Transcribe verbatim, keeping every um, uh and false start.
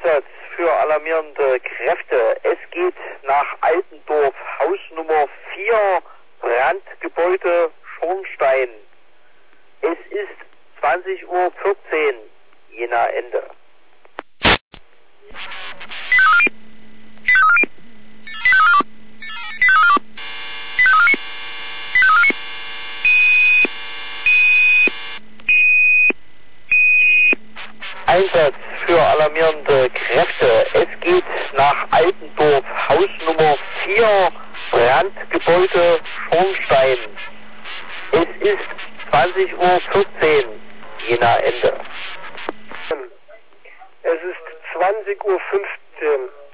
Einsatz für alarmierende Kräfte. Es geht nach Altendorf, Haus Nummer vier, Brandgebäude Schornstein. Es ist zwanzig Uhr vierzehn, Jena Ende. Einsatz für alarmierende Kräfte. Es geht nach Altendorf, Haus Nummer vier, Brandgebäude Schornstein. Es ist zwanzig Uhr vierzehn, Jena Ende. Es ist zwanzig Uhr fünfzehn.